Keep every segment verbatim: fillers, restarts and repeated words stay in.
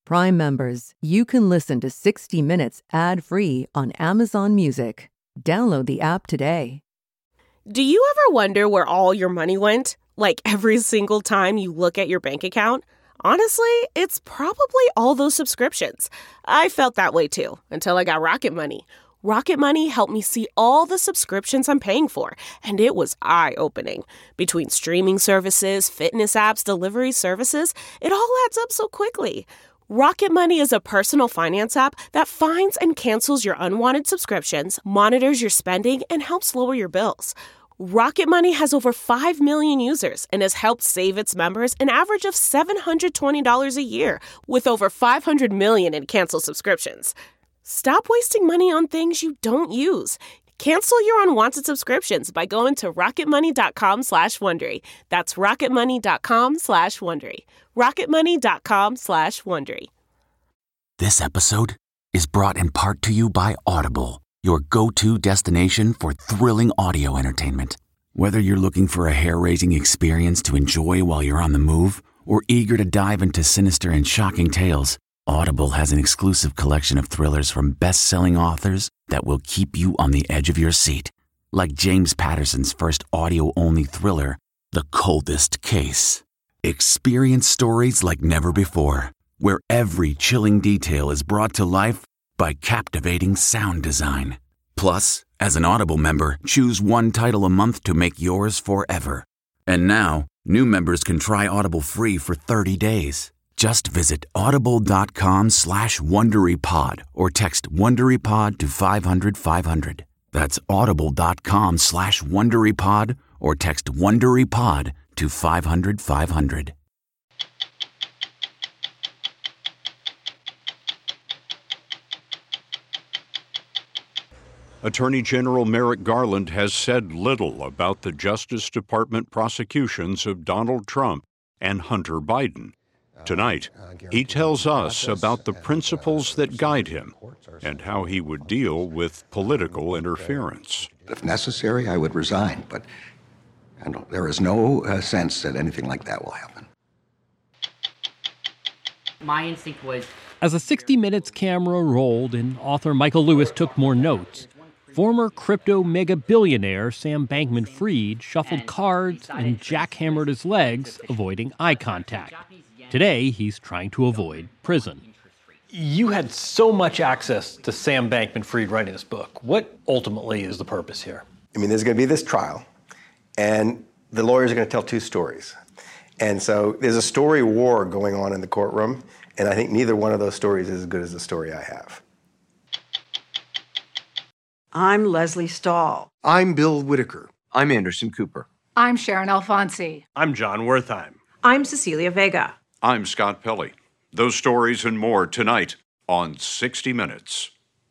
Prime members, you can listen to sixty minutes ad-free on Amazon Music. Download the app today. Do you ever wonder where all your money went? Like every single time you look at your bank account? Honestly, it's probably all those subscriptions. I felt that way too, until I got Rocket Money. Rocket Money helped me see all the subscriptions I'm paying for, and it was eye-opening. Between streaming services, fitness apps, delivery services, it all adds up so quickly. Rocket Money is a personal finance app that finds and cancels your unwanted subscriptions, monitors your spending, and helps lower your bills. Rocket Money has over five million users and has helped save its members an average of seven hundred twenty dollars a year, with over five hundred million in canceled subscriptions. Stop wasting money on things you don't use. Cancel your unwanted subscriptions by going to rocketmoney.com slash Wondery. That's rocketmoney.com slash Wondery. rocketmoney.com slash Wondery. This episode is brought in part to you by Audible, your go-to destination for thrilling audio entertainment. Whether you're looking for a hair-raising experience to enjoy while you're on the move or eager to dive into sinister and shocking tales, Audible has an exclusive collection of thrillers from best-selling authors that will keep you on the edge of your seat. Like James Patterson's first audio-only thriller, The Coldest Case. Experience stories like never before, where every chilling detail is brought to life by captivating sound design. Plus, as an Audible member, choose one title a month to make yours forever. And now, new members can try Audible free for thirty days. Just visit audible.com slash WonderyPod or text WonderyPod to five hundred five hundred. That's audible.com slash WonderyPod or text WonderyPod to five hundred five hundred. Attorney General Merrick Garland has said little about the Justice Department prosecutions of Donald Trump and Hunter Biden. Tonight, he tells us about the principles that guide him and how he would deal with political interference. If necessary, I would resign, but I don't, there is no uh, sense that anything like that will happen. My instinct was... As a sixty minutes camera rolled and author Michael Lewis took more notes, former crypto mega billionaire Sam Bankman-Fried shuffled cards and jackhammered his legs, avoiding eye contact. Today, he's trying to avoid prison. You had so much access to Sam Bankman-Fried writing this book. What ultimately is the purpose here? I mean, there's going to be this trial, and the lawyers are going to tell two stories. And so there's a story war going on in the courtroom, and I think neither one of those stories is as good as the story I have. I'm Leslie Stahl. I'm Bill Whitaker. I'm Anderson Cooper. I'm Sharon Alfonsi. I'm John Wertheim. I'm Cecilia Vega. I'm Scott Pelley. Those stories and more tonight on sixty minutes.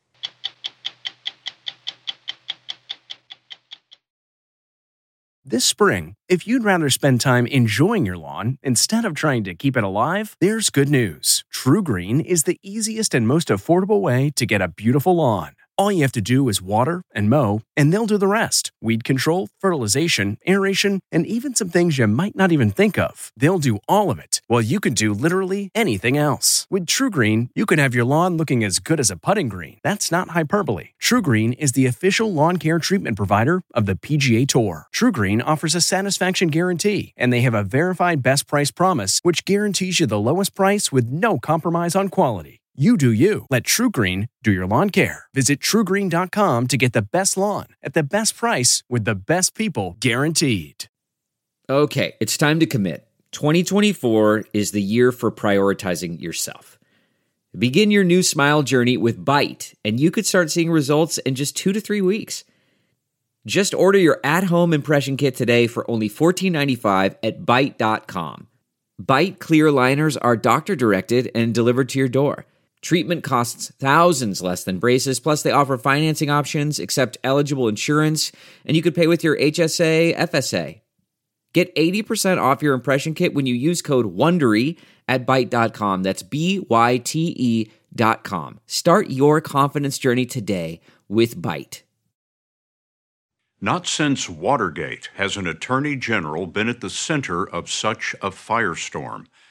This spring, if you'd rather spend time enjoying your lawn instead of trying to keep it alive, there's good news. TruGreen is the easiest and most affordable way to get a beautiful lawn. All you have to do is water and mow, and they'll do the rest. Weed control, fertilization, aeration, and even some things you might not even think of. They'll do all of it, while you can do literally anything else. With TruGreen, you can have your lawn looking as good as a putting green. That's not hyperbole. TruGreen is the official lawn care treatment provider of the P G A Tour. TruGreen offers a satisfaction guarantee, and they have a verified best price promise, which guarantees you the lowest price with no compromise on quality. You do you. Let TruGreen do your lawn care. Visit True Green dot com to get the best lawn at the best price with the best people guaranteed. Okay, it's time to commit. twenty twenty-four is the year for prioritizing yourself. Begin your new smile journey with Byte, and you could start seeing results in just two to three weeks. Just order your at-home impression kit today for only fourteen ninety-five at byte dot com. Byte clear liners are doctor-directed and delivered to your door. Treatment costs thousands less than braces, plus they offer financing options, accept eligible insurance, and you could pay with your H S A, F S A. Get eighty percent off your impression kit when you use code WONDERY at byte dot com. That's B Y T E dot com. Start your confidence journey today with Byte. Not since Watergate has an attorney general been at the center of such a firestorm.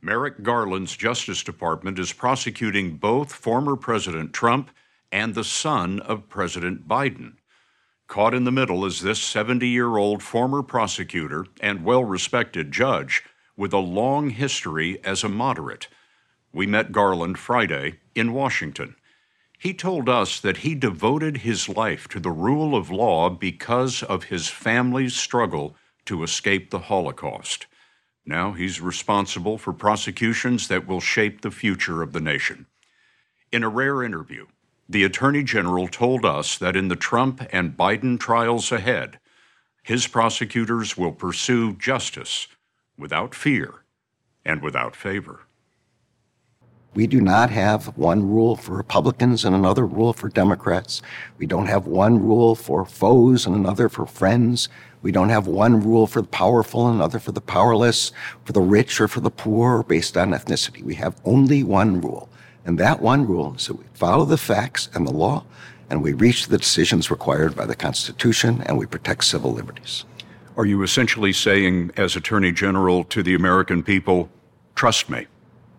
Merrick Garland's Justice Department is prosecuting both former President Trump and the son of President Biden. Caught in the middle is this seventy-year-old former prosecutor and well-respected judge with a long history as a moderate. We met Garland Friday in Washington. He told us that he devoted his life to the rule of law because of his family's struggle to escape the Holocaust. Now he's responsible for prosecutions that will shape the future of the nation. In a rare interview, the Attorney General told us that in the Trump and Biden trials ahead, his prosecutors will pursue justice without fear and without favor. We do not have one rule for Republicans and another rule for Democrats. We don't have one rule for foes and another for friends. We don't have one rule for the powerful and another for the powerless, for the rich or for the poor, based on ethnicity. We have only one rule. And that one rule is that we follow the facts and the law, and we reach the decisions required by the Constitution, and we protect civil liberties. Are you essentially saying, as Attorney General, to the American people, trust me?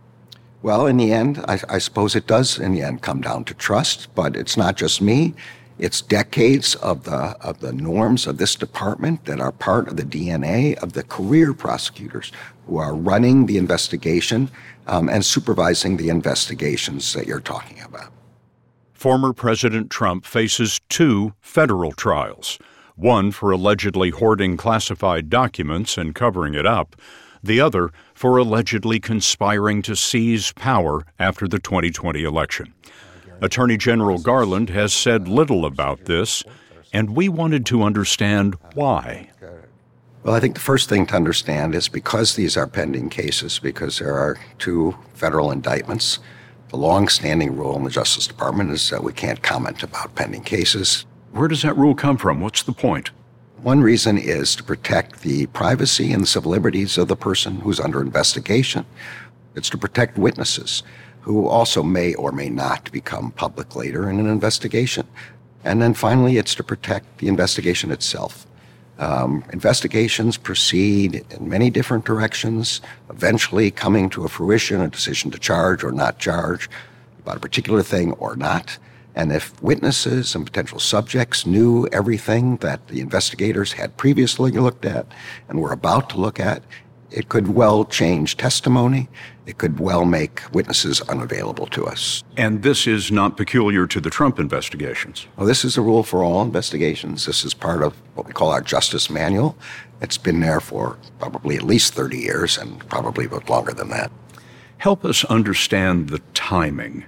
Well, in the end, I, I suppose it does in the end come down to trust, but it's not just me. It's decades of the of the norms of this department that are part of the D N A of the career prosecutors who are running the investigation um, and supervising the investigations that you're talking about. Former President Trump faces two federal trials, one for allegedly hoarding classified documents and covering it up, the other for allegedly conspiring to seize power after the twenty twenty election. Attorney General Garland has said little about this, and we wanted to understand why. Well, I think the first thing to understand is because these are pending cases, because there are two federal indictments, the long-standing rule in the Justice Department is that we can't comment about pending cases. Where does that rule come from? What's the point? One reason is to protect the privacy and civil liberties of the person who's under investigation. It's to protect witnesses who also may or may not become public later in an investigation. And then finally, it's to protect the investigation itself. Um, investigations proceed in many different directions, eventually coming to a fruition, a decision to charge or not charge about a particular thing or not. And if witnesses and potential subjects knew everything that the investigators had previously looked at and were about to look at, it could well change testimony. It could well make witnesses unavailable to us. And this is not peculiar to the Trump investigations. Well, this is a rule for all investigations. This is part of what we call our Justice Manual. It's been there for probably at least thirty years and probably a bit longer than that. Help us understand the timing.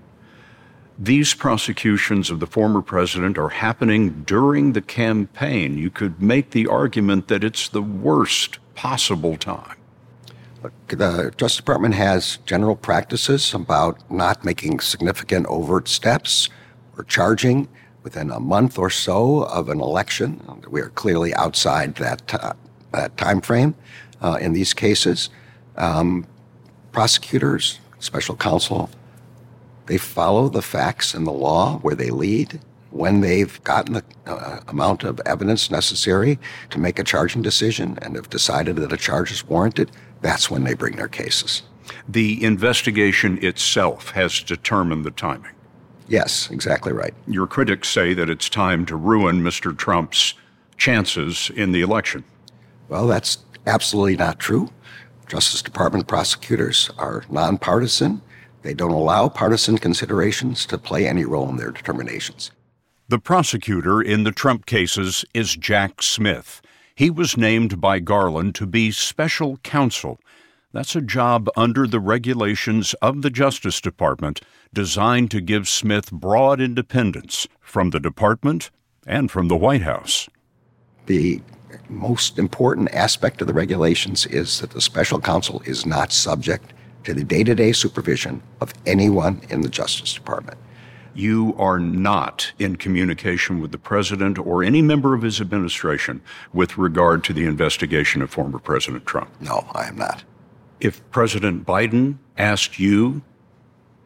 These prosecutions of the former president are happening during the campaign. You could make the argument that it's the worst possible time. Look, the Justice Department has general practices about not making significant overt steps or charging within a month or so of an election. We are clearly outside that, uh, that time frame uh, in these cases. Um, prosecutors, special counsel, they follow the facts and the law where they lead. When they've gotten the uh, amount of evidence necessary to make a charging decision and have decided that a charge is warranted, that's when they bring their cases. The investigation itself has determined the timing. Yes, exactly right. Your critics say that it's time to ruin Mister Trump's chances in the election. Well, that's absolutely not true. Justice Department prosecutors are nonpartisan. They don't allow partisan considerations to play any role in their determinations. The prosecutor in the Trump cases is Jack Smith. He was named by Garland to be special counsel. That's a job under the regulations of the Justice Department designed to give Smith broad independence from the department and from the White House. The most important aspect of the regulations is that the special counsel is not subject to the day-to-day supervision of anyone in the Justice Department. You are not in communication with the president or any member of his administration with regard to the investigation of former President Trump? No, I am not. If President Biden asked you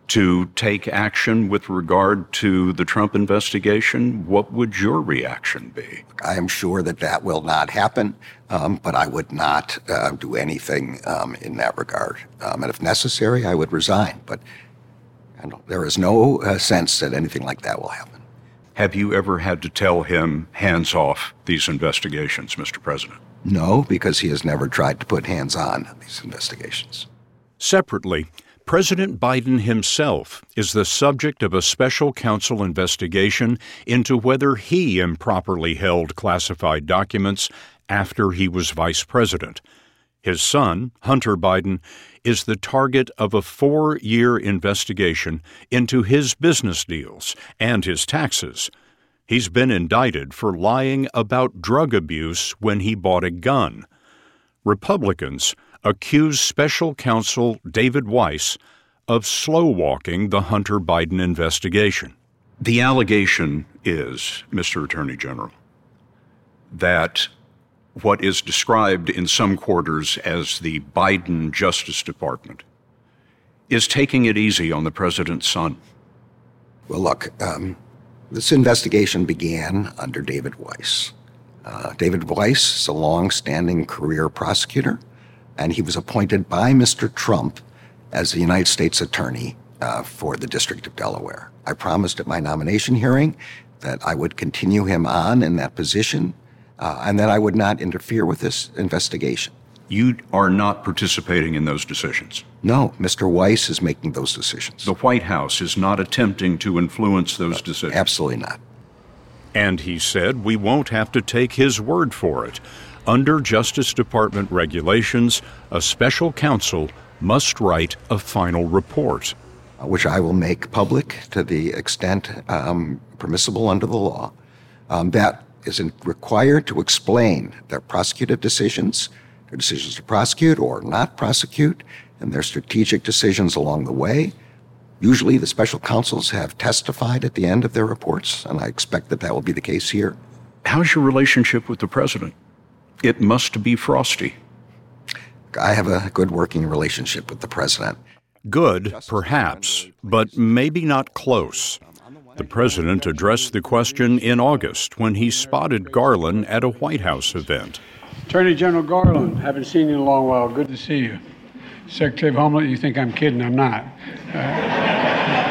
to take action with regard to the Trump investigation, what would your reaction be? I am sure that that will not happen, um, but I would not uh, do anything um, in that regard. Um, and if necessary, I would resign. But I don't, there is no uh, sense that anything like that will happen. Have you ever had to tell him, hands off these investigations, Mister President? No, because he has never tried to put hands on these investigations. Separately, President Biden himself is the subject of a special counsel investigation into whether he improperly held classified documents after he was vice president. His son, Hunter Biden, is the target of a four-year investigation into his business deals and his taxes. He's been indicted for lying about drug abuse when he bought a gun. Republicans accuse special counsel David Weiss of slow-walking the Hunter Biden investigation. The allegation is, Mister Attorney General, that what is described in some quarters as the Biden Justice Department is taking it easy on the president's son. Well, look, um, this investigation began under David Weiss. Uh, David Weiss is a long-standing career prosecutor, and he was appointed by Mister Trump as the United States Attorney uh, for the District of Delaware. I promised at my nomination hearing that I would continue him on in that position, uh, and that I would not interfere with this investigation. You are not participating in those decisions? No, Mister Weiss is making those decisions. The White House is not attempting to influence those uh, decisions? Absolutely not. And he said we won't have to take his word for it. Under Justice Department regulations, a special counsel must write a final report. Which I will make public to the extent um, permissible under the law. Um, that is required to explain their prosecutive decisions, their decisions to prosecute or not prosecute, and their strategic decisions along the way. Usually the special counsels have testified at the end of their reports, and I expect that that will be the case here. How's your relationship with the president? It must be frosty. I have a good working relationship with the president. Good, perhaps, but maybe not close. The president addressed the question in August when he spotted Garland at a White House event. Attorney General Garland, haven't seen you in a long while. Good to see you. Secretary of Homeland, you think I'm kidding. I'm not. Uh...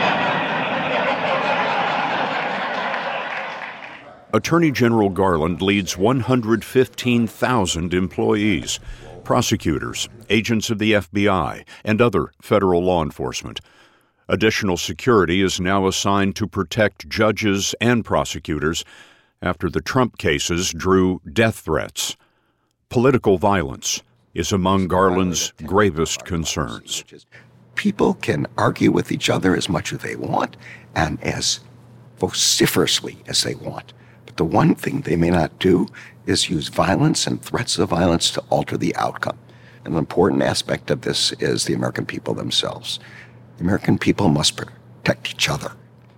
Attorney General Garland leads one hundred fifteen thousand employees, prosecutors, agents of the F B I, and other federal law enforcement. Additional security is now assigned to protect judges and prosecutors after the Trump cases drew death threats. Political violence is among Garland's gravest concerns. People can argue with each other as much as they want and as vociferously as they want. But the one thing they may not do is use violence and threats of violence to alter the outcome. An important aspect of this is the American people themselves. The American people must protect each other.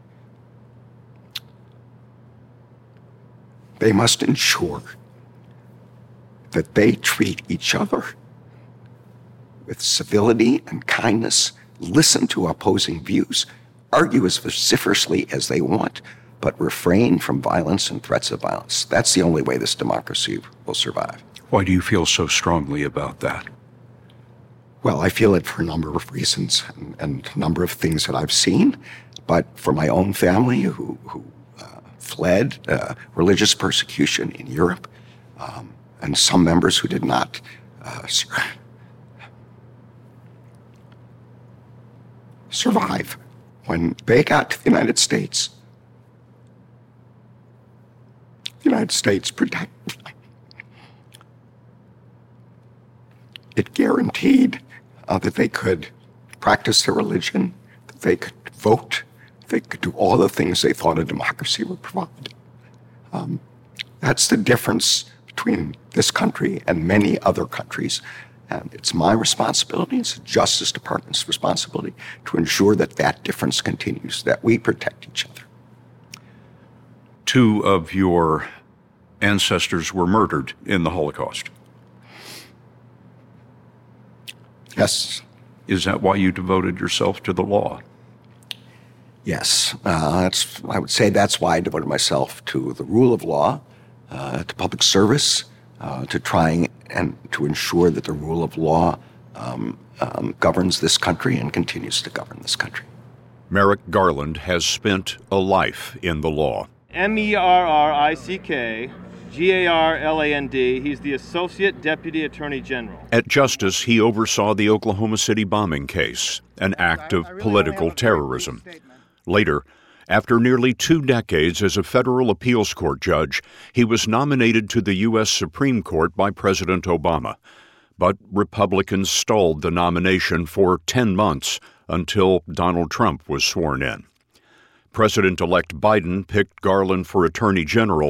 They must ensure that they treat each other with civility and kindness, listen to opposing views, argue as vociferously as they want, but refrain from violence and threats of violence. That's the only way this democracy will survive. Why do you feel so strongly about that? Well, I feel it for a number of reasons and, and a number of things that I've seen, but for my own family who, who uh, fled uh, religious persecution in Europe, um, and some members who did not uh, sur- survive when they got to the United States. The United States protected them. It guaranteed uh, that they could practice their religion, that they could vote, they could do all the things they thought a democracy would provide. Um, that's the difference between this country and many other countries. And it's my responsibility, it's the Justice Department's responsibility to ensure that that difference continues, that we protect each other. Two of your ancestors were murdered in the Holocaust. Yes. Is that why you devoted yourself to the law? Yes, uh, that's, I would say that's why I devoted myself to the rule of law, uh, to public service, uh, to trying and to ensure that the rule of law um, um, governs this country and continues to govern this country. Merrick Garland has spent a life in the law. M E R R I C K G A R L A N D. He's the Associate Deputy Attorney General. At Justice, he oversaw the Oklahoma City bombing case, an act of political terrorism. Later, after nearly two decades as a federal appeals court judge, he was nominated to the U S Supreme Court by President Obama. But Republicans stalled the nomination for ten months until Donald Trump was sworn in. President-elect Biden picked Garland for Attorney General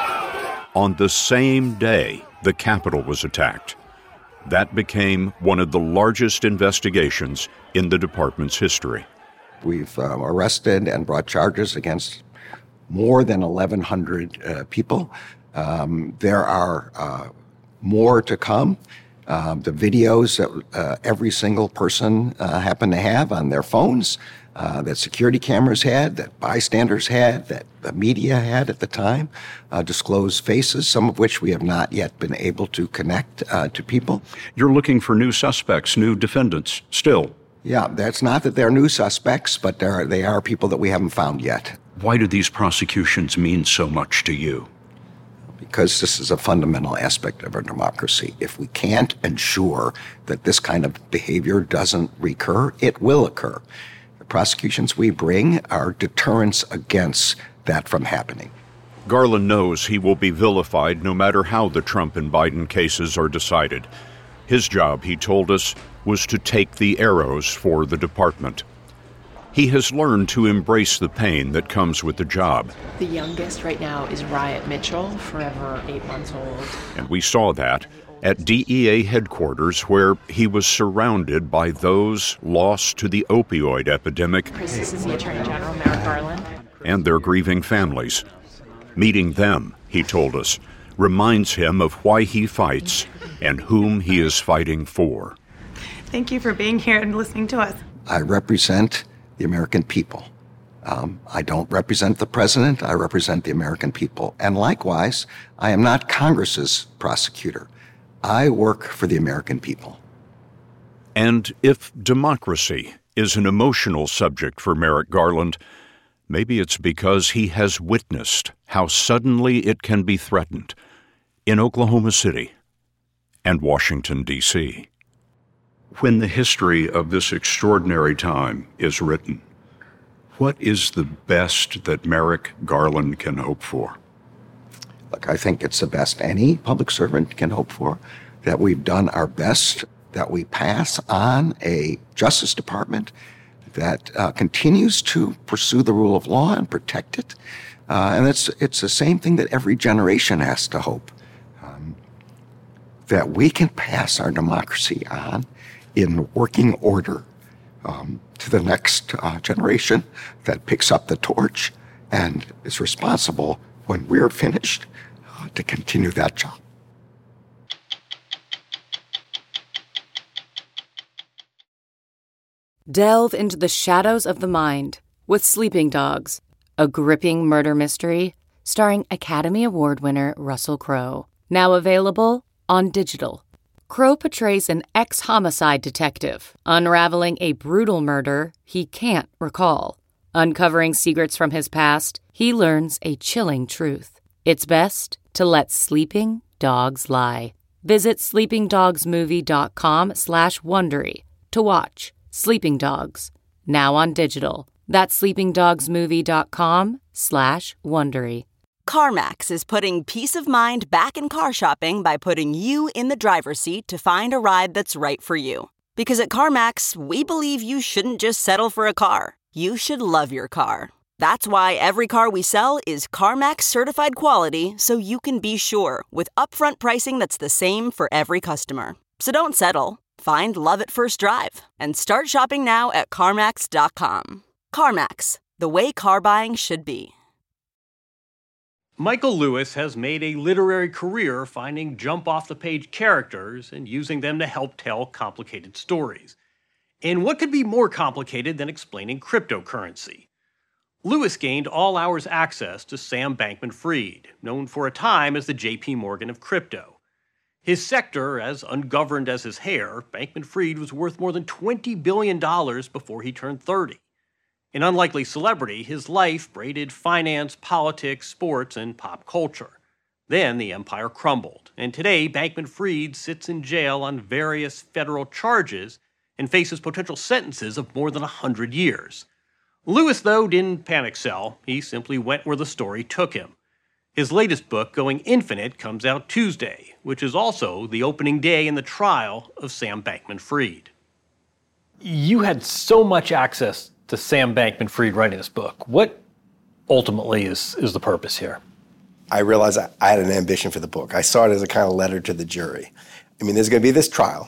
on the same day the Capitol was attacked. That became one of the largest investigations in the department's history. We've uh, arrested and brought charges against more than eleven hundred uh, people. Um, there are uh, more to come. Uh, the videos that uh, every single person uh, happened to have on their phones, uh, that security cameras had, that bystanders had, that the media had at the time, uh, disclose faces, some of which we have not yet been able to connect uh, to people. You're looking for new suspects, new defendants, still. Yeah, that's not that they're new suspects, but they're, they are people that we haven't found yet. Why do these prosecutions mean so much to you? Because this is a fundamental aspect of our democracy. If we can't ensure that this kind of behavior doesn't recur, it will occur. The prosecutions we bring are deterrents against that from happening. Garland knows he will be vilified no matter how the Trump and Biden cases are decided. His job, he told us, was to take the arrows for the department. He has learned to embrace the pain that comes with the job. The youngest right now is Riot Mitchell, forever eight months old. And we saw that at D E A headquarters, where he was surrounded by those lost to the opioid epidemic. Chris, this is the Attorney General, Merrick Garland. And their grieving families. Meeting them, he told us, reminds him of why he fights and whom he is fighting for. Thank you for being here and listening to us. I represent the American people. Um, I don't represent the president, I represent the American people. And likewise, I am not Congress's prosecutor. I work for the American people. And if democracy is an emotional subject for Merrick Garland, maybe it's because he has witnessed how suddenly it can be threatened in Oklahoma City and Washington, D C When the history of this extraordinary time is written, what is the best that Merrick Garland can hope for? Look, I think it's the best any public servant can hope for, that we've done our best, that we pass on a Justice Department that uh, continues to pursue the rule of law and protect it. Uh, and it's, it's the same thing that every generation has to hope, um, that we can pass our democracy on in working order um, to the next uh, generation that picks up the torch and is responsible when we're finished uh, to continue that job. Delve into the shadows of the mind with Sleeping Dogs, a gripping murder mystery starring Academy Award winner Russell Crowe. Now available on digital. Crowe portrays an ex-homicide detective unraveling a brutal murder he can't recall. Uncovering secrets from his past, he learns a chilling truth. It's best to let sleeping dogs lie. Visit sleepingdogsmovie.com slash Wondery to watch Sleeping Dogs, now on digital. That's sleepingdogsmovie.com slash Wondery. CarMax is putting peace of mind back in car shopping by putting you in the driver's seat to find a ride that's right for you. Because at CarMax, we believe you shouldn't just settle for a car. You should love your car. That's why every car we sell is CarMax certified quality, so you can be sure with upfront pricing that's the same for every customer. So don't settle. Find love at first drive and start shopping now at CarMax dot com. CarMax, the way car buying should be. Michael Lewis has made a literary career finding jump-off-the-page characters and using them to help tell complicated stories. And what could be more complicated than explaining cryptocurrency? Lewis gained all hours access to Sam Bankman-Fried, known for a time as the J P Morgan of crypto. His sector, as ungoverned as his hair, Bankman-Fried was worth more than twenty billion dollars before he turned thirty. An unlikely celebrity, his life braided finance, politics, sports, and pop culture. Then the empire crumbled, and today Bankman-Fried sits in jail on various federal charges and faces potential sentences of more than one hundred years. Lewis, though, didn't panic sell. He simply went where the story took him. His latest book, Going Infinite, comes out Tuesday, which is also the opening day in the trial of Sam Bankman-Fried. You had so much access to Sam Bankman-Fried writing this book. What ultimately is, is the purpose here? I realized I, I had an ambition for the book. I saw it as a kind of letter to the jury. I mean, there's going to be this trial,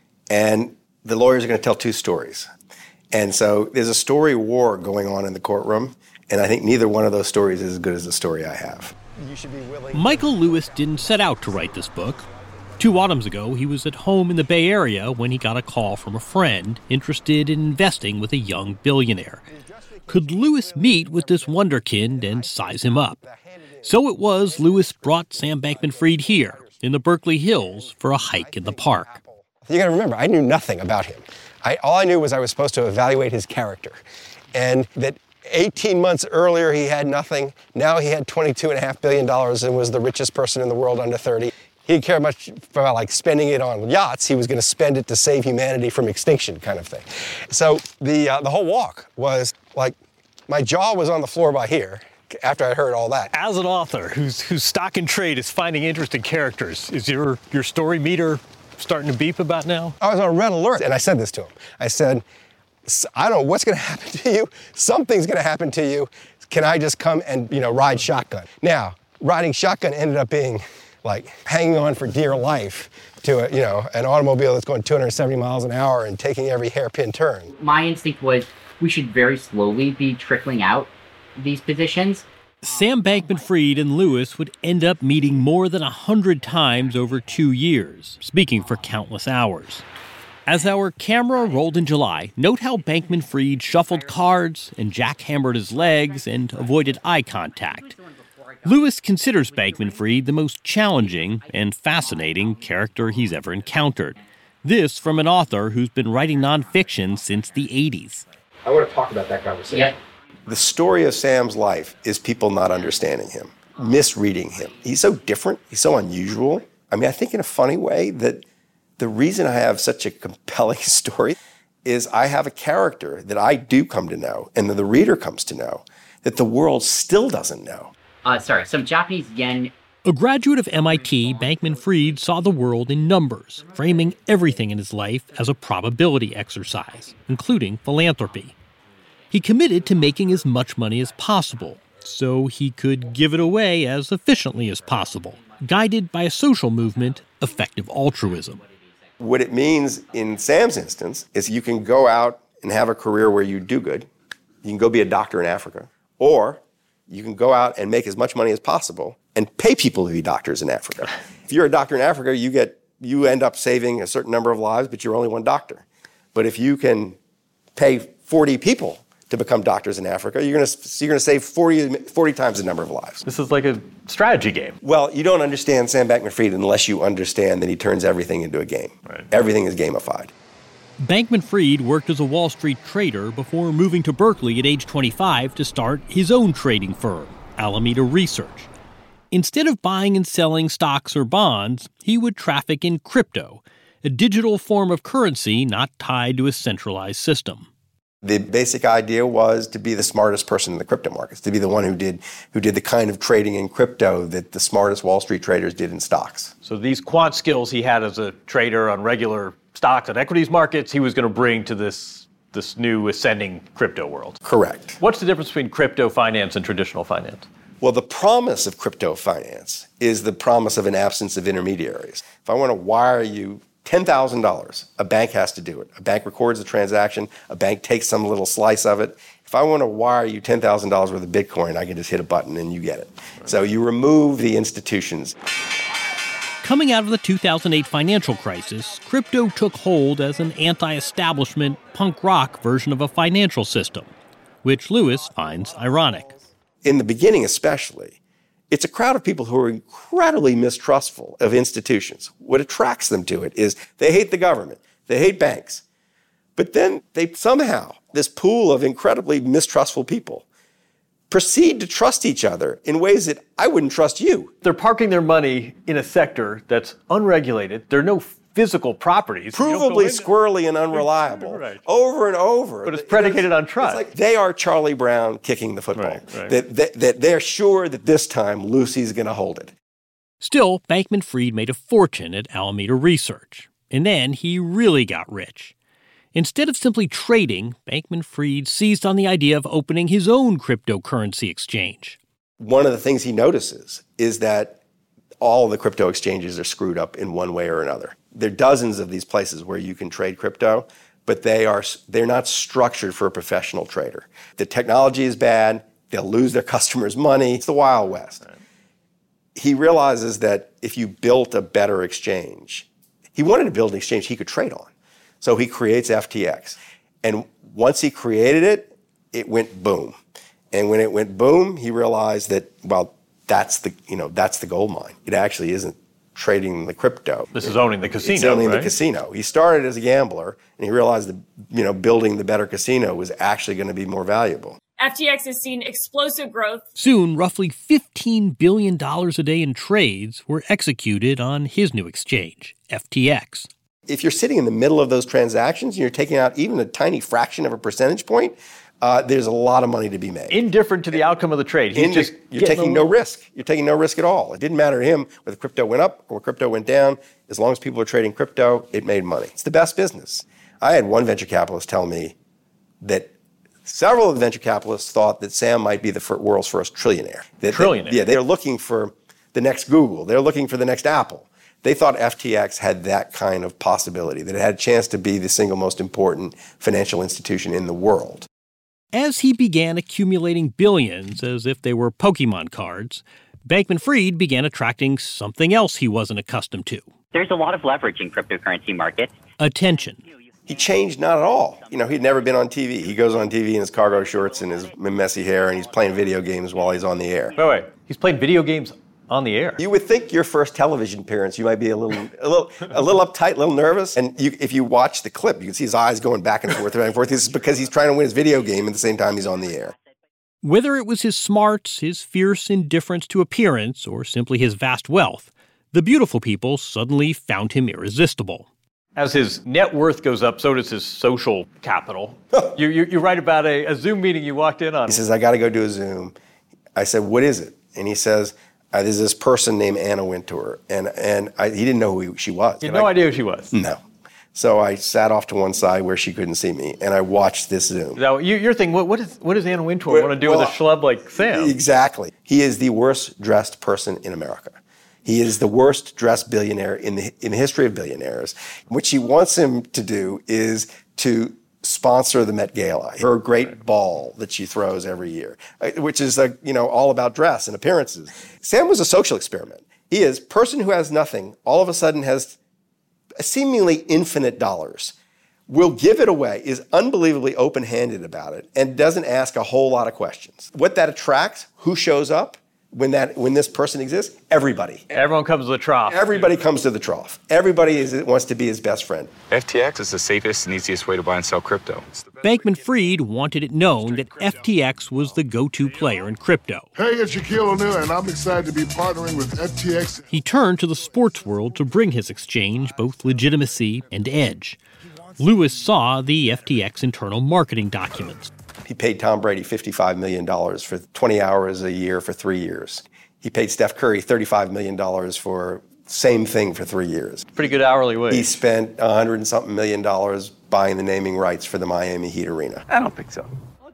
and the lawyers are going to tell two stories. And so there's a story war going on in the courtroom, and I think neither one of those stories is as good as the story I have. You should be willing. Michael Lewis didn't set out to write this book. Two autumns ago, he was at home in the Bay Area when he got a call from a friend interested in investing with a young billionaire. Could Lewis meet with this wunderkind and size him up? So it was Lewis brought Sam Bankman-Fried here in the Berkeley Hills for a hike in the park. You got to remember, I knew nothing about him. I, all I knew was I was supposed to evaluate his character, and that eighteen months earlier he had nothing. Now he had twenty-two point five billion dollars and was the richest person in the world under thirty. He didn't care much about like spending it on yachts. He was going to spend it to save humanity from extinction, kind of thing. So the uh, the whole walk was like my jaw was on the floor by here after I heard all that. As an author whose whose stock and trade is finding interesting characters, is your your story meter starting to beep about now? I was on red alert, and I said this to him. I said, I don't know what's going to happen to you. Something's going to happen to you. Can I just come and, you know, ride shotgun? Now, riding shotgun ended up being like hanging on for dear life to, a, you know, an automobile that's going two hundred seventy miles an hour and taking every hairpin turn. My instinct was we should very slowly be trickling out these positions. Sam Bankman-Fried and Lewis would end up meeting more than a hundred times over two years, speaking for countless hours. As our camera rolled in July, note how Bankman-Fried shuffled cards and jackhammered his legs and avoided eye contact. Lewis considers Bankman-Fried the most challenging and fascinating character he's ever encountered. This from an author who's been writing nonfiction since the eighties. I want to talk about that conversation. Yeah. The story of Sam's life is people not understanding him, misreading him. He's so different. He's so unusual. I mean, I think in a funny way that the reason I have such a compelling story is I have a character that I do come to know and that the reader comes to know that the world still doesn't know. Uh, sorry, some Japanese yen. A graduate of M I T, Bankman-Fried saw the world in numbers, framing everything in his life as a probability exercise, including philanthropy. He committed to making as much money as possible, so he could give it away as efficiently as possible, guided by a social movement, effective altruism. What it means in Sam's instance is you can go out and have a career where you do good. You can go be a doctor in Africa, or you can go out and make as much money as possible and pay people to be doctors in Africa. If you're a doctor in Africa, you get you end up saving a certain number of lives, but you're only one doctor. But if you can pay forty people to become doctors in Africa, you're going to you're going to save forty, forty times the number of lives. This is like a strategy game. Well, you don't understand Sam Bankman-Fried unless you understand that he turns everything into a game. Right. Everything is gamified. Bankman-Fried worked as a Wall Street trader before moving to Berkeley at age twenty-five to start his own trading firm, Alameda Research. Instead of buying and selling stocks or bonds, he would traffic in crypto, a digital form of currency not tied to a centralized system. The basic idea was to be the smartest person in the crypto markets, to be the one who did who did the kind of trading in crypto that the smartest Wall Street traders did in stocks. So these quant skills he had as a trader on regular stocks and equities markets, he was going to bring to this this new ascending crypto world. Correct. What's the difference between crypto finance and traditional finance? Well, the promise of crypto finance is the promise of an absence of intermediaries. If I want to wire you ten thousand dollars, a bank has to do it. A bank records the transaction. A bank takes some little slice of it. If I want to wire you ten thousand dollars worth of Bitcoin, I can just hit a button and you get it. Right. So you remove the institutions. Coming out of the two thousand eight financial crisis, crypto took hold as an anti-establishment, punk rock version of a financial system. which Lewis finds ironic. In the beginning especially, it's a crowd of people who are incredibly mistrustful of institutions. What attracts them to it is they hate the government, they hate banks. But then they somehow, this pool of incredibly mistrustful people, proceed to trust each other in ways that I wouldn't trust you. They're parking their money in a sector that's unregulated. There are no physical properties. Provably squirrely and unreliable. Right. Over and over. But it's predicated on trust. It's like they are Charlie Brown kicking the football. Right, right. That, that, that they're sure that this time Lucy's going to hold it. Still, Bankman-Fried made a fortune at Alameda Research. And then he really got rich. Instead of simply trading, Bankman-Fried seized on the idea of opening his own cryptocurrency exchange. One of the things he notices is that all the crypto exchanges are screwed up in one way or another. There are dozens of these places where you can trade crypto, but they are, they're not structured for a professional trader. The technology is bad. They'll lose their customers' money. It's the Wild West. Right. He realizes that if you built a better exchange, he wanted to build an exchange he could trade on. So he creates F T X. And once he created it, it went boom. And when it went boom, he realized that, well, that's the, you know, that's the gold mine. It actually isn't trading the crypto. This is owning the casino, It's owning right? the casino. He started as a gambler, and he realized that, you know, building the better casino was actually going to be more valuable. F T X has seen explosive growth. Soon, roughly fifteen billion dollars a day in trades were executed on his new exchange, F T X. If you're sitting in the middle of those transactions and you're taking out even a tiny fraction of a percentage point, uh, there's a lot of money to be made. Indifferent to the outcome of the trade. He's In, just you're taking no risk. You're taking no risk at all. It didn't matter to him whether crypto went up or crypto went down. As long as people are trading crypto, it made money. It's the best business. I had one venture capitalist tell me that several of the venture capitalists thought that Sam might be the fir- world's first trillionaire. That, Trillionaire? That, yeah, they're looking for the next Google. They're looking for the next Apple. They thought F T X had that kind of possibility, that it had a chance to be the single most important financial institution in the world. As he began accumulating billions as if they were Pokemon cards, Bankman-Fried began attracting something else he wasn't accustomed to. There's a lot of leverage in cryptocurrency markets. Attention. He changed not at all. You know, he'd never been on T V. He goes on T V in his cargo shorts and his messy hair, and he's playing video games while he's on the air. Wait, wait. He's playing video games on the air. You would think your first television appearance, you might be a little, a little, a little uptight, a little nervous. And you, if you watch the clip, you can see his eyes going back and forth, back and forth. This is because he's trying to win his video game at the same time he's on the air. Whether it was his smarts, his fierce indifference to appearance, or simply his vast wealth, the beautiful people suddenly found him irresistible. As his net worth goes up, so does his social capital. you, you, you write about a, a Zoom meeting you walked in on. He says, I got to go do a Zoom. I said, what is it? And he says, Uh, there's this person named Anna Wintour, and and I, he didn't know who she was. You had no I, idea who she was? No. So I sat off to one side where she couldn't see me, and I watched this Zoom. Now, you, you're thinking, what, what, is, what does Anna Wintour well, want to do well, with a schlub like Sam? Exactly. He is the worst dressed person in America. He is the worst dressed billionaire in the in the history of billionaires. What she wants him to do is to sponsor the Met Gala, her great ball that she throws every year, which is, uh, you know, all about dress and appearances. Sam was a social experiment. He is a person who has nothing, all of a sudden has seemingly infinite dollars, will give it away, is unbelievably open-handed about it, and doesn't ask a whole lot of questions. What that attracts, who shows up when that when this person exists? Everybody. Everyone comes to the trough. Everybody comes to the trough. Everybody is, wants to be his best friend. F T X is the safest and easiest way to buy and sell crypto. Bankman-Fried wanted it known that F T X was the go-to player in crypto. Hey, it's Shaquille O'Neal, and I'm excited to be partnering with F T X. He turned to the sports world to bring his exchange both legitimacy and edge. Lewis saw the F T X internal marketing documents. He paid Tom Brady fifty-five million dollars for twenty hours a year for three years. He paid Steph Curry thirty-five million dollars for same thing for three years. Pretty good hourly wage. He spent a hundred and something million dollars buying the naming rights for the Miami Heat Arena. I don't think so.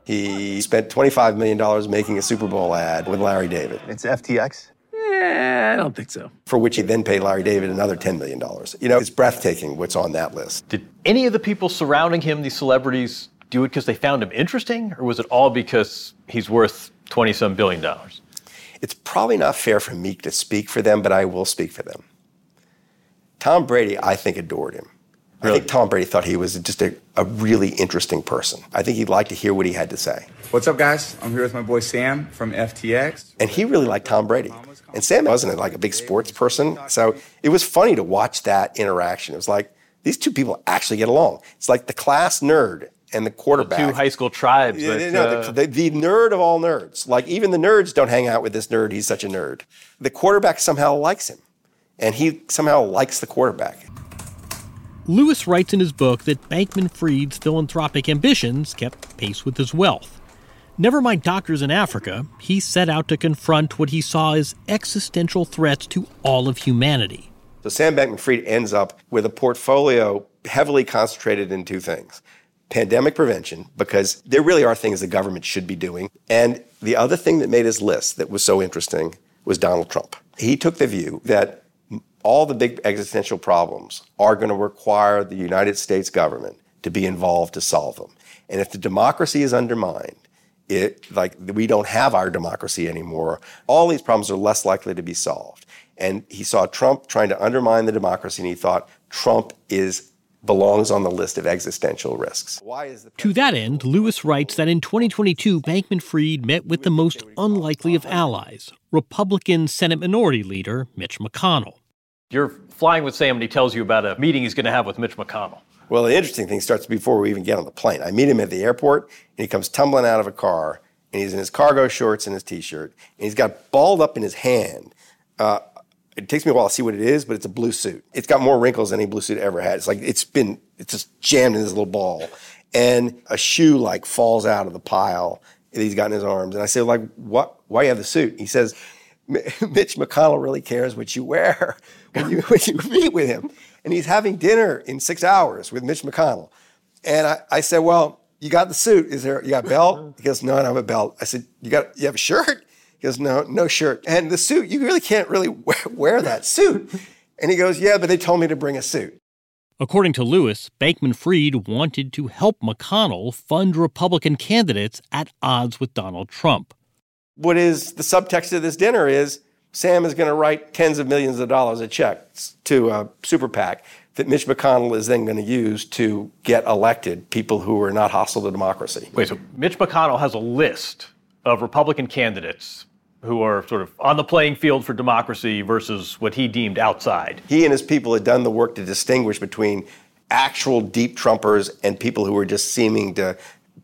He spent twenty-five million dollars making a Super Bowl ad with Larry David. It's F T X? Eh, I don't think so. For which he then paid Larry David another ten million dollars. You know, it's breathtaking what's on that list. Did any of the people surrounding him, these celebrities, do it because they found him interesting, or was it all because he's worth twenty-some billion dollars? It's probably not fair for me to speak for them, but I will speak for them. Tom Brady, I think, adored him. I think Tom Brady thought he was just a, a really interesting person. I think he'd like to hear what he had to say. What's up, guys? I'm here with my boy Sam from F T X. And he really liked Tom Brady. And Sam wasn't like a big sports person, so it was funny to watch that interaction. It was like, these two people actually get along. It's like the class nerd and the quarterback. The two high school tribes. Yeah, that, no, uh... the, the, the nerd of all nerds. Like, even the nerds don't hang out with this nerd. He's such a nerd. The quarterback somehow likes him, and he somehow likes the quarterback. Lewis writes in his book that Bankman-Fried's philanthropic ambitions kept pace with his wealth. Never mind doctors in Africa, he set out to confront what he saw as existential threats to all of humanity. So Sam Bankman-Fried ends up with a portfolio heavily concentrated in two things. Pandemic prevention, because there really are things the government should be doing. And the other thing that made his list that was so interesting was Donald Trump. He took the view that all the big existential problems are going to require the United States government to be involved to solve them. And if the democracy is undermined, it like we don't have our democracy anymore, all these problems are less likely to be solved. And he saw Trump trying to undermine the democracy, and he thought Trump is belongs on the list of existential risks. Why is the to that end, Lewis writes that in twenty twenty-two, Bankman-Fried met with the most unlikely of allies, Republican Senate Minority Leader Mitch McConnell. You're flying with Sam and he tells you about a meeting he's going to have with Mitch McConnell. Well, the interesting thing starts before we even get on the plane. I meet him at the airport, and he comes tumbling out of a car, and he's in his cargo shorts and his T-shirt, and he's got balled up in his hand. Uh, it takes me a while to see what it is, but it's a blue suit. It's got more wrinkles than any blue suit ever had. It's like it's been, it's just jammed in this little ball. And a shoe like falls out of the pile that he's got in his arms. And I say, like, what? Why do you have the suit? He says, Mitch McConnell really cares what you wear when you, when you meet with him. And he's having dinner in six hours with Mitch McConnell. And I, I said, well, you got the suit. Is there, you got a belt? He goes, no, I don't have a belt. I said, you got, you have a shirt? He goes, no, no shirt. And the suit, you really can't really wear, wear that suit. And he goes, yeah, but they told me to bring a suit. According to Lewis, Bankman-Fried wanted to help McConnell fund Republican candidates at odds with Donald Trump. What is the subtext of this dinner is Sam is going to write tens of millions of dollars of checks to a super PAC that Mitch McConnell is then going to use to get elected people who are not hostile to democracy. Wait, so Mitch McConnell has a list of Republican candidates who are sort of on the playing field for democracy versus what he deemed outside. He and his people had done the work to distinguish between actual deep Trumpers and people who were just seeming to,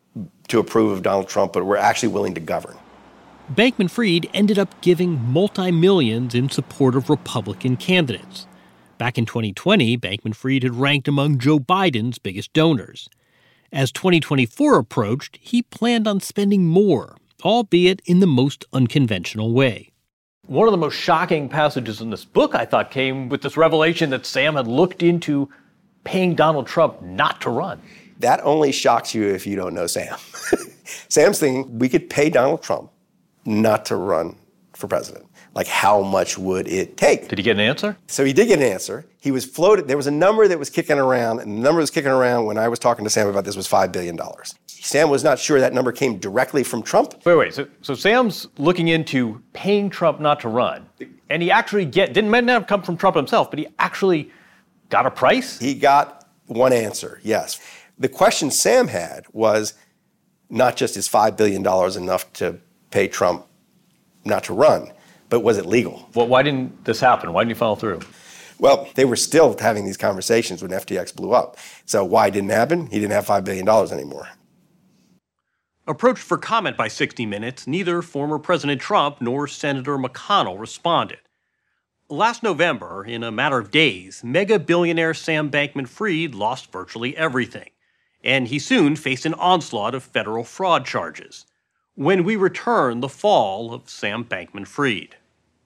to approve of Donald Trump but were actually willing to govern. Bankman-Fried ended up giving multi-millions in support of Republican candidates. Back in twenty twenty, Bankman-Fried had ranked among Joe Biden's biggest donors. As twenty twenty-four approached, he planned on spending more, albeit in the most unconventional way. One of the most shocking passages in this book, I thought, came with this revelation that Sam had looked into paying Donald Trump not to run. That only shocks you if you don't know Sam. Sam's thinking we could pay Donald Trump not to run for president. Like, how much would it take? Did he get an answer? So he did get an answer. He was floated. There was a number that was kicking around, and the number that was kicking around when I was talking to Sam about this was five billion dollars. Sam was not sure that number came directly from Trump. Wait, wait. So, so Sam's looking into paying Trump not to run, and he actually get didn't might not have come from Trump himself, but he actually got a price? He got one answer, yes. The question Sam had was not just is five billion dollars enough to pay Trump not to run, but was it legal? Well, why didn't this happen? Why didn't you follow through? Well, they were still having these conversations when F T X blew up. So why it didn't happen? He didn't have five billion dollars anymore. Approached for comment by sixty minutes, neither former President Trump nor Senator McConnell responded. Last November, in a matter of days, mega billionaire Sam Bankman-Fried lost virtually everything, and he soon faced an onslaught of federal fraud charges. When we return, the fall of Sam Bankman-Fried.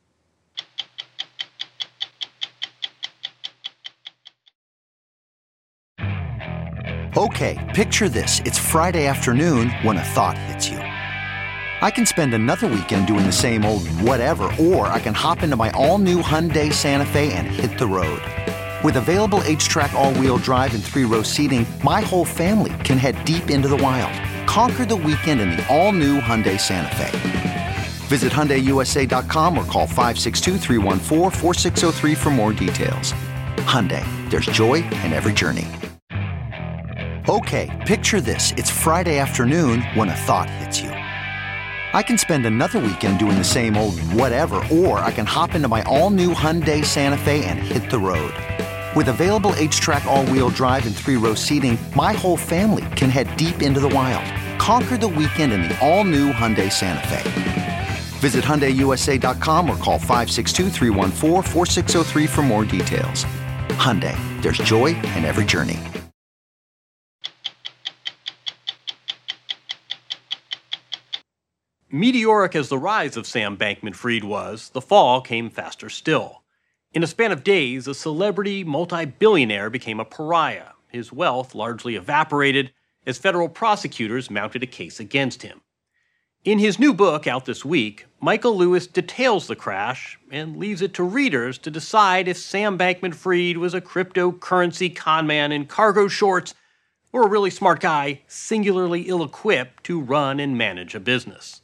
Okay, picture this. It's Friday afternoon when a thought hits you. I can spend another weekend doing the same old whatever, or I can hop into my all-new Hyundai Santa Fe and hit the road. With available H-Track all-wheel drive and three-row seating, my whole family can head deep into the wild. Conquer the weekend in the all-new Hyundai Santa Fe. Visit Hyundai U S A dot com or call five six two, three one four, four six zero three for more details. Hyundai, there's joy in every journey. Okay, picture this. It's Friday afternoon when a thought hits you. I can spend another weekend doing the same old whatever, or I can hop into my all-new Hyundai Santa Fe and hit the road. With available H-Track all-wheel drive and three-row seating, my whole family can head deep into the wild. Conquer the weekend in the all-new Hyundai Santa Fe. Visit Hyundai U S A dot com or call five six two, three one four, four six zero three for more details. Hyundai, there's joy in every journey. Meteoric as the rise of Sam Bankman-Fried was, the fall came faster still. In a span of days, a celebrity multi-billionaire became a pariah. His wealth largely evaporated as federal prosecutors mounted a case against him. In his new book out this week, Michael Lewis details the crash and leaves it to readers to decide if Sam Bankman-Fried was a cryptocurrency conman in cargo shorts or a really smart guy singularly ill-equipped to run and manage a business.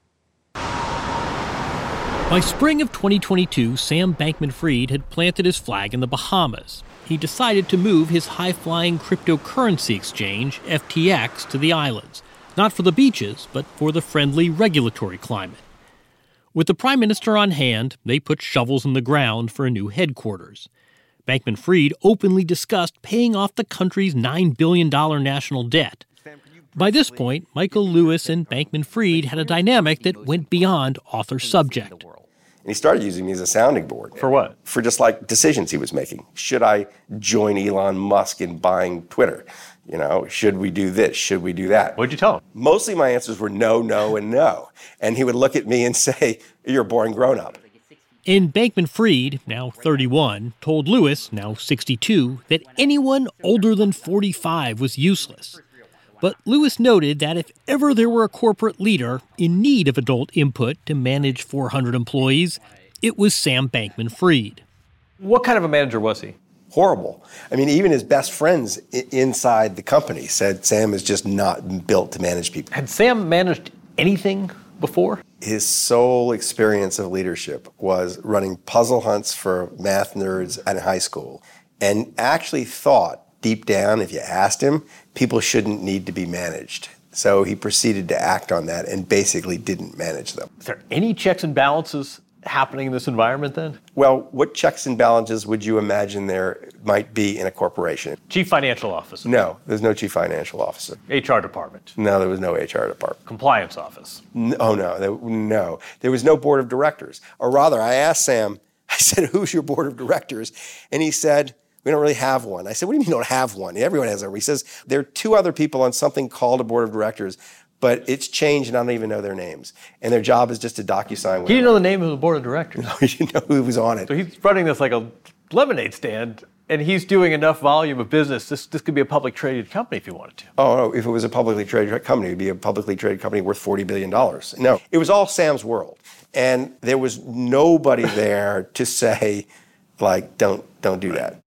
By spring of twenty twenty-two, Sam Bankman-Fried had planted his flag in the Bahamas. He decided to move his high-flying cryptocurrency exchange, F T X, to the islands, not for the beaches, but for the friendly regulatory climate. With the Prime Minister on hand, they put shovels in the ground for a new headquarters. Bankman-Fried openly discussed paying off the country's nine billion dollars national debt. By this point, Michael Lewis and Bankman-Fried had a dynamic that went beyond author-subject. And he started using me as a sounding board. For what? For just like decisions he was making. Should I join Elon Musk in buying Twitter? You know, should we do this? Should we do that? What'd you tell him? Mostly my answers were no, no, and no. And he would look at me and say, you're a boring grown-up. And Bankman-Fried, now thirty-one, told Lewis, now sixty-two, that anyone older than forty-five was useless. But Lewis noted that if ever there were a corporate leader in need of adult input to manage four hundred employees, it was Sam Bankman-Fried. What kind of a manager was he? Horrible. I mean, even his best friends I- inside the company said Sam is just not built to manage people. Had Sam managed anything before? His sole experience of leadership was running puzzle hunts for math nerds in high school, and actually thought deep down, if you asked him, people shouldn't need to be managed. So he proceeded to act on that and basically didn't manage them. Is there any checks and balances happening in this environment then? Well, what checks and balances would you imagine there might be in a corporation? Chief financial officer? No, there's no chief financial officer. H R department? No, there was no H R department. Compliance office? No, oh, no, there, no. There was no board of directors. Or rather, I asked Sam, I said, who's your board of directors? And he said, we don't really have one. I said, what do you mean you don't have one? Everyone has one. He says, there are two other people on something called a board of directors, but it's changed and I don't even know their names. And their job is just to DocuSign. He didn't know the name of the board of directors? No, he didn't know who was on it. So he's running this like a lemonade stand, and he's doing enough volume of business. This this could be a public traded company if you wanted to. Oh, no, if it was a publicly traded company, it would be a publicly traded company worth forty billion dollars. No, it was all Sam's world. And there was nobody there to say, like, don't don't do that.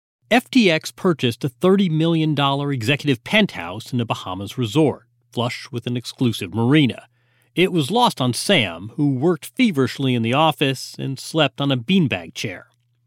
F T X purchased a thirty million dollars executive penthouse in a Bahamas resort, flush with an exclusive marina. It was lost on Sam, who worked feverishly in the office and slept on a beanbag chair.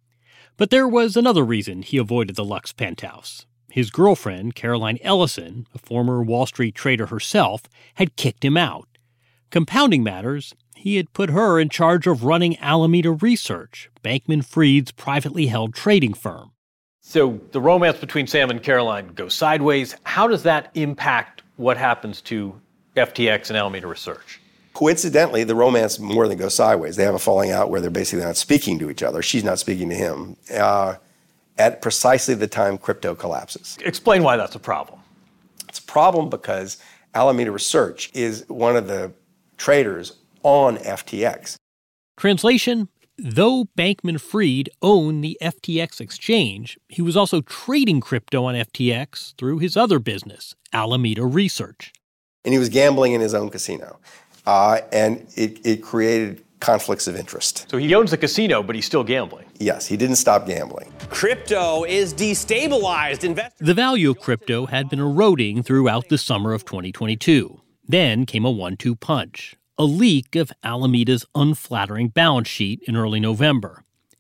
But there was another reason he avoided the Lux penthouse. His girlfriend, Caroline Ellison, a former Wall Street trader herself, had kicked him out. Compounding matters, he had put her in charge of running Alameda Research, Bankman-Fried's privately held trading firm. So the romance between Sam and Caroline goes sideways. How does that impact what happens to F T X and Alameda Research? Coincidentally, the romance more than goes sideways. They have a falling out where they're basically not speaking to each other. She's not speaking to him uh, at precisely the time crypto collapses. Explain why that's a problem. It's a problem because Alameda Research is one of the traders on F T X. Translation: though Bankman-Fried owned the F T X exchange, he was also trading crypto on F T X through his other business, Alameda Research. And he was gambling in his own casino. Uh, and it, it created conflicts of interest. So he owns the casino, but he's still gambling. Yes, he didn't stop gambling. Crypto is destabilized. Invest- the value of crypto had been eroding throughout the summer of twenty twenty-two. Then came a one two punch, a leak of Alameda's unflattering balance sheet in early November.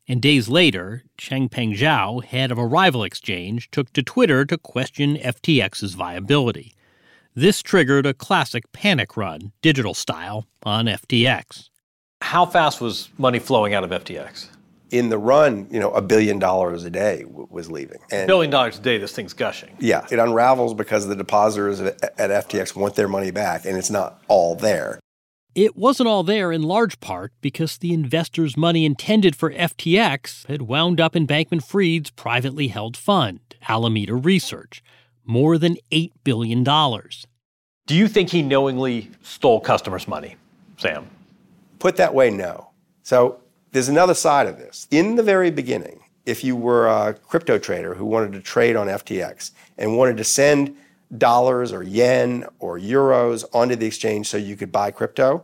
And days later, Changpeng Zhao, head of a rival exchange, took to Twitter to question F T X's viability. This triggered a classic panic run, digital style, on F T X. How fast was money flowing out of F T X? In the run, you know, a billion dollars a day w- was leaving. And a billion dollars a day, this thing's gushing. Yeah, it unravels because the depositors at F T X want their money back, and it's not all there. It wasn't all there in large part because the investors' money intended for F T X had wound up in Bankman-Fried's privately held fund, Alameda Research, more than eight billion dollars. Do you think he knowingly stole customers' money, Sam? Put that way, no. So there's another side of this. In the very beginning, if you were a crypto trader who wanted to trade on F T X and wanted to send dollars or yen or euros onto the exchange so you could buy crypto,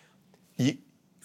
you,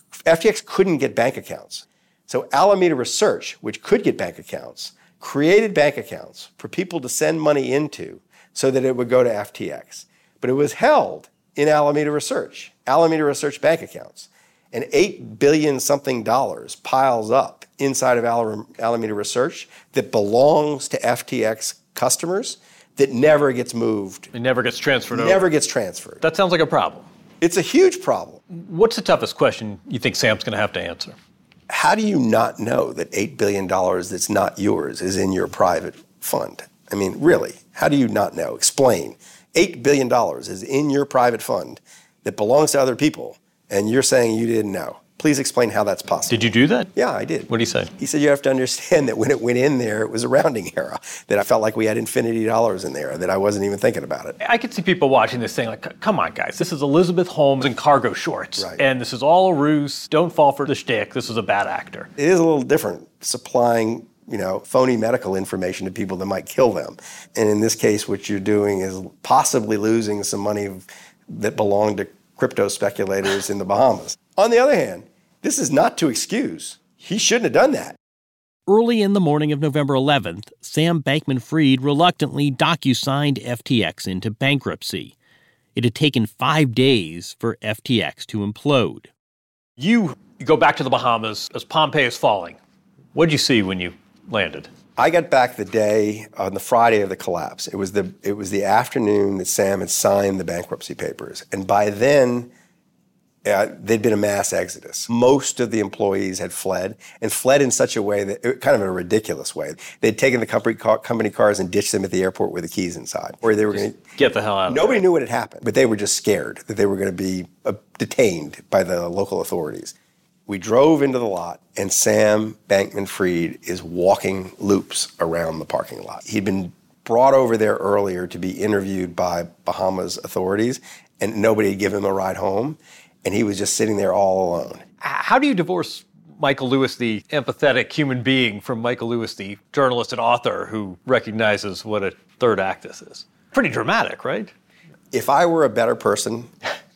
F T X couldn't get bank accounts. So Alameda Research, which could get bank accounts, created bank accounts for people to send money into so that it would go to F T X. But it was held in Alameda Research, Alameda Research bank accounts. And eight billion something dollars piles up inside of Alameda Research that belongs to F T X customers that never gets moved. It never gets transferred over. Never gets transferred. That sounds like a problem. It's a huge problem. What's the toughest question you think Sam's going to have to answer? How do you not know that eight billion dollars that's not yours is in your private fund? I mean, really, how do you not know? Explain. eight billion dollars is in your private fund that belongs to other people, and you're saying you didn't know. Please explain how that's possible. Did you do that? Yeah, I did. What did he say? He said you have to understand that when it went in there, it was a rounding error, that I felt like we had infinity dollars in there, that I wasn't even thinking about it. I could see people watching this saying, like, come on, guys, this is Elizabeth Holmes in cargo shorts, right. And this is all a ruse. Don't fall for the shtick. This is a bad actor. It is a little different, supplying, you know, phony medical information to people that might kill them. And in this case, what you're doing is possibly losing some money that belonged to crypto speculators in the Bahamas. On the other hand, this is not to excuse. He shouldn't have done that. Early in the morning of November eleventh, Sam Bankman-Fried reluctantly docu-signed F T X into bankruptcy. It had taken five days for F T X to implode. You go back to the Bahamas as Pompeii is falling. What did you see when you landed? I got back the day on the Friday of the collapse. It was the it was the afternoon that Sam had signed the bankruptcy papers. And by then, uh, there'd been a mass exodus. Most of the employees had fled, and fled in such a way that, kind of a ridiculous way. They'd taken the company, car, company cars and ditched them at the airport with the keys inside. Or they were going to get the hell out of there. Nobody knew what had happened, but they were just scared that they were going to be uh, detained by the local authorities. We drove into the lot, and Sam Bankman-Fried is walking loops around the parking lot. He'd been brought over there earlier to be interviewed by Bahamas authorities, and nobody had given him a ride home, and he was just sitting there all alone. How do you divorce Michael Lewis, the empathetic human being, from Michael Lewis, the journalist and author who recognizes what a third act this is? Pretty dramatic, right? If I were a better person,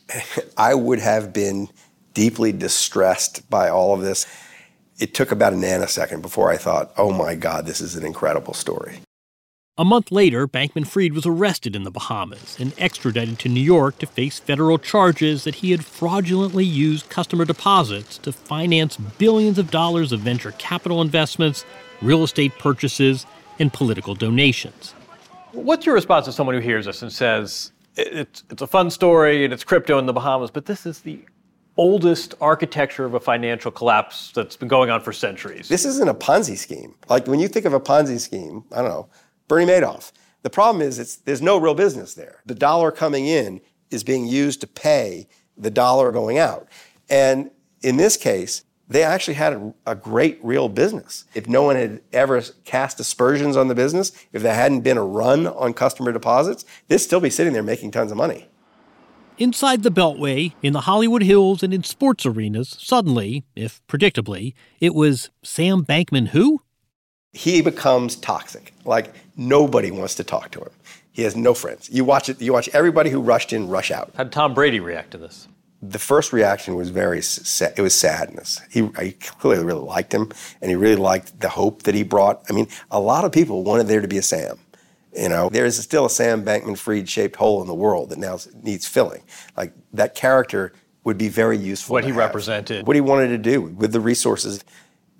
I would have been deeply distressed by all of this. It took about a nanosecond before I thought, oh my God, this is an incredible story. A month later, Bankman-Fried was arrested in the Bahamas and extradited to New York to face federal charges that he had fraudulently used customer deposits to finance billions of dollars of venture capital investments, real estate purchases, and political donations. What's your response to someone who hears this and says, it's, it's a fun story and it's crypto in the Bahamas, but this is the oldest architecture of a financial collapse that's been going on for centuries? This isn't a Ponzi scheme. Like when you think of a Ponzi scheme, I don't know, Bernie Madoff. The problem is it's, there's no real business there. The dollar coming in is being used to pay the dollar going out. And in this case, they actually had a, a great real business. If no one had ever cast aspersions on the business, if there hadn't been a run on customer deposits, they'd still be sitting there making tons of money. Inside the Beltway, in the Hollywood Hills, and in sports arenas, suddenly, if predictably, it was Sam Bankman who? He becomes toxic. Like, nobody wants to talk to him. He has no friends. You watch it. You watch everybody who rushed in rush out. How did Tom Brady react to this? The first reaction was very sad. It was sadness. He, he clearly really liked him, and he really liked the hope that he brought. I mean, a lot of people wanted there to be a Sam. You know, there is still a Sam Bankman-Fried shaped hole in the world that now needs filling. Like, that character would be very useful. What he represented. What he wanted to do with the resources.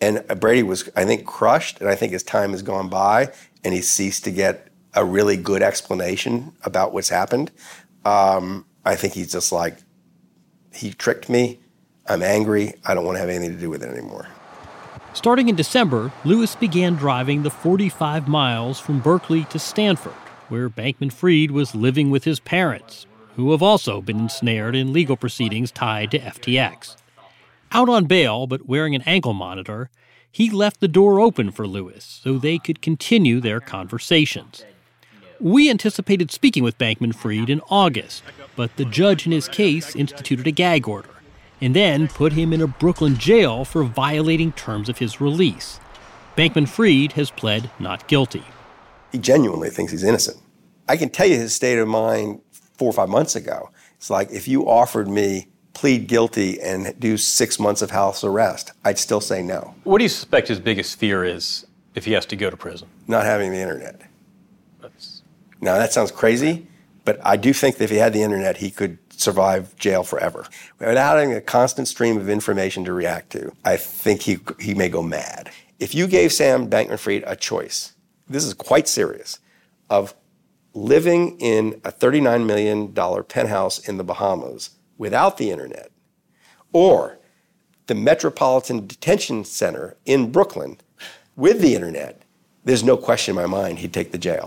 And Brady was, I think, crushed, and I think his time has gone by, and he ceased to get a really good explanation about what's happened. Um, I think he's just like, he tricked me. I'm angry. I don't want to have anything to do with it anymore. Starting in December, Lewis began driving the forty-five miles from Berkeley to Stanford, where Bankman-Fried was living with his parents, who have also been ensnared in legal proceedings tied to F T X. Out on bail, but wearing an ankle monitor, he left the door open for Lewis so they could continue their conversations. We anticipated speaking with Bankman-Fried in August, but the judge in his case instituted a gag order and then put him in a Brooklyn jail for violating terms of his release. Bankman-Fried has pled not guilty. He genuinely thinks he's innocent. I can tell you his state of mind four or five months ago. It's like, if you offered me plead guilty and do six months of house arrest, I'd still say no. What do you suspect his biggest fear is if he has to go to prison? Not having the internet. That's... Now, that sounds crazy, but I do think that if he had the internet, he could survive jail forever. Without having a constant stream of information to react to, I think he he may go mad. If you gave Sam Bankman-Fried a choice, this is quite serious, of living in a thirty-nine million dollars penthouse in the Bahamas without the internet, or the Metropolitan Detention Center in Brooklyn with the internet, there's no question in my mind he'd take the jail.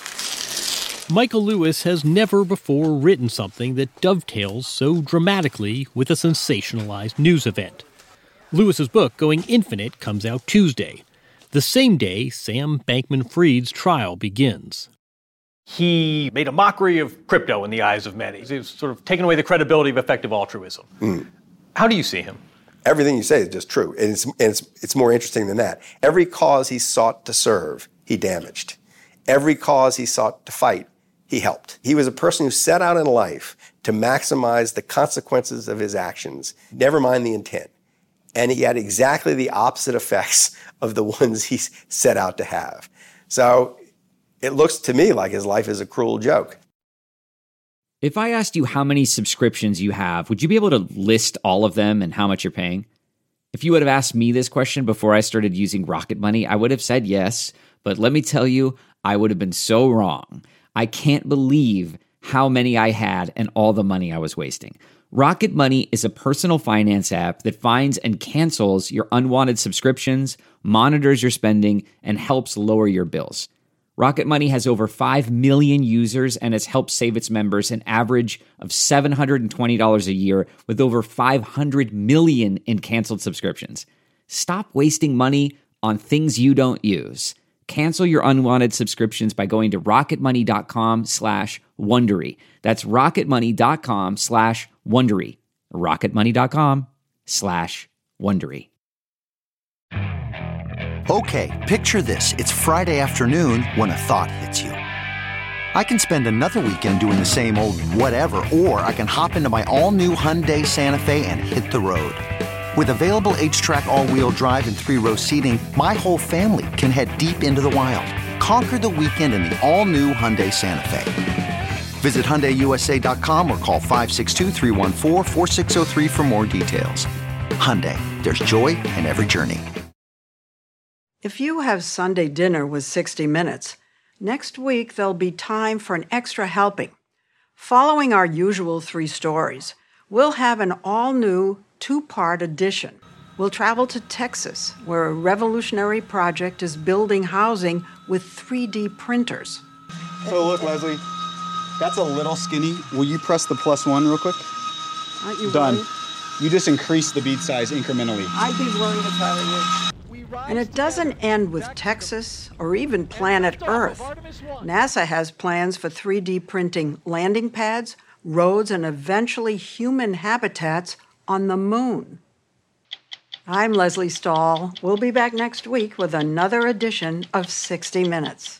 Michael Lewis has never before written something that dovetails so dramatically with a sensationalized news event. Lewis's book, Going Infinite, comes out Tuesday, the same day Sam Bankman-Fried's trial begins. He made a mockery of crypto in the eyes of many. He was sort of taking away the credibility of effective altruism. Mm. How do you see him? Everything you say is just true, and it's, and it's, it's more interesting than that. Every cause he sought to serve, he damaged. Every cause he sought to fight, he helped. He was a person who set out in life to maximize the consequences of his actions, never mind the intent. And he had exactly the opposite effects of the ones he set out to have. So it looks to me like his life is a cruel joke. If I asked you how many subscriptions you have, would you be able to list all of them and how much you're paying? If you would have asked me this question before I started using Rocket Money, I would have said yes. But let me tell you, I would have been so wrong. I can't believe how many I had and all the money I was wasting. Rocket Money is a personal finance app that finds and cancels your unwanted subscriptions, monitors your spending, and helps lower your bills. Rocket Money has over five million users and has helped save its members an average of seven hundred twenty dollars a year with over five hundred million in canceled subscriptions. Stop wasting money on things you don't use. Cancel your unwanted subscriptions by going to rocketmoney.com slash Wondery. That's rocketmoney.com slash Wondery. rocketmoney.com slash Wondery. Okay, picture this. It's Friday afternoon when a thought hits you. I can spend another weekend doing the same old whatever, or I can hop into my all-new Hyundai Santa Fe and hit the road. With available H-Track all-wheel drive and three-row seating, my whole family can head deep into the wild. Conquer the weekend in the all-new Hyundai Santa Fe. Visit Hyundai U S A dot com or call five six two, three one four, four six zero three for more details. Hyundai, there's joy in every journey. If you have Sunday dinner with sixty minutes, next week there'll be time for an extra helping. Following our usual three stories, we'll have an all-new two-part edition. We'll travel to Texas, where a revolutionary project is building housing with three D printers. So look, Leslie, that's a little skinny. Will you press the plus one real quick? Aren't you Done. worried? You just increase the bead size incrementally. I'd be worried if I were you. And it doesn't end with Texas or even planet Earth. NASA has plans for three D printing landing pads, roads, and eventually human habitats on the moon. I'm Leslie Stahl. We'll be back next week with another edition of sixty minutes.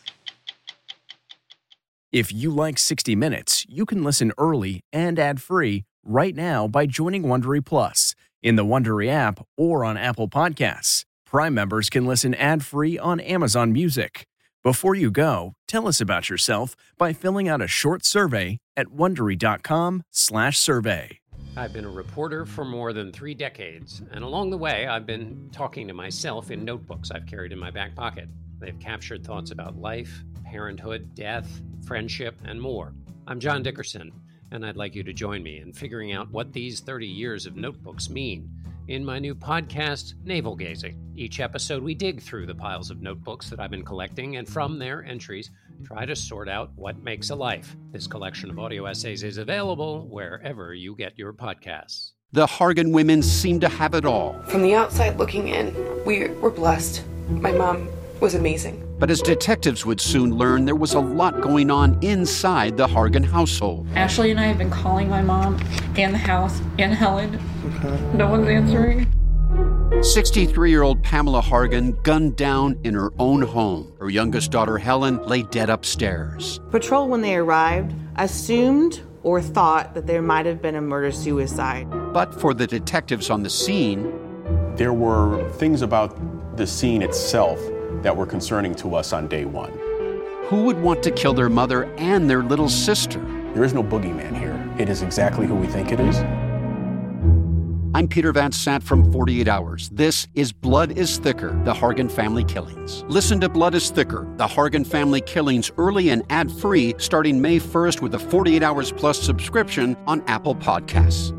If you like sixty minutes, you can listen early and ad-free right now by joining Wondery Plus in the Wondery app or on Apple Podcasts. Prime members can listen ad-free on Amazon Music. Before you go, tell us about yourself by filling out a short survey at Wondery.com slash survey. I've been a reporter for more than three decades, and along the way, I've been talking to myself in notebooks I've carried in my back pocket. They've captured thoughts about life, parenthood, death, friendship, and more. I'm John Dickerson, and I'd like you to join me in figuring out what these thirty years of notebooks mean in my new podcast, Navel Gazing. Each episode, we dig through the piles of notebooks that I've been collecting, and from their entries, try to sort out what makes a life. This collection of audio essays is available wherever you get your podcasts. The Hargan women seem to have it all. From the outside looking in, we were blessed. My mom was amazing. But as detectives would soon learn, there was a lot going on inside the Hargan household. Ashley and I have been calling my mom and the house and Helen. Okay. No one's answering. sixty-three-year-old Pamela Hargan gunned down in her own home. Her youngest daughter, Helen, lay dead upstairs. Patrol, when they arrived, assumed or thought that there might have been a murder-suicide. But for the detectives on the scene, there were things about the scene itself that were concerning to us on day one. Who would want to kill their mother and their little sister? There is no boogeyman here. It is exactly who we think it is. I'm Peter Van Sant from forty-eight hours. This is Blood is Thicker, the Hargan Family Killings. Listen to Blood is Thicker, the Hargan Family Killings early and ad-free starting May first with a forty-eight hours plus subscription on Apple Podcasts.